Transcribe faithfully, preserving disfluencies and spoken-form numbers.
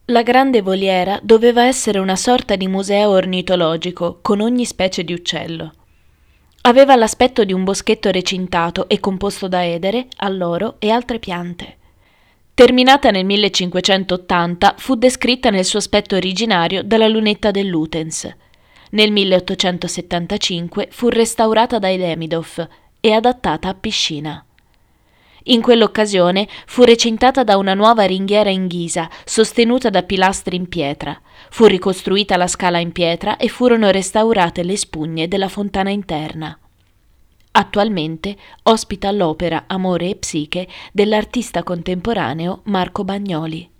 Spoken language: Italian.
La grande voliera doveva essere una sorta di museo ornitologico con ogni specie di uccello. Aveva l'aspetto di un boschetto recintato e composto da edere, alloro e altre piante. Terminata nel millecinquecentottanta, fu descritta nel suo aspetto originario dalla lunetta del Lutyens. Nel milleottocentosettantacinque fu restaurata dai Demidov e adattata a piscina. In quell'occasione fu recintata da una nuova ringhiera in ghisa, sostenuta da pilastri in pietra. Fu ricostruita la scala in pietra e furono restaurate le spugne della fontana interna. Attualmente ospita l'opera Amore e Psiche dell'artista contemporaneo Marco Bagnoli.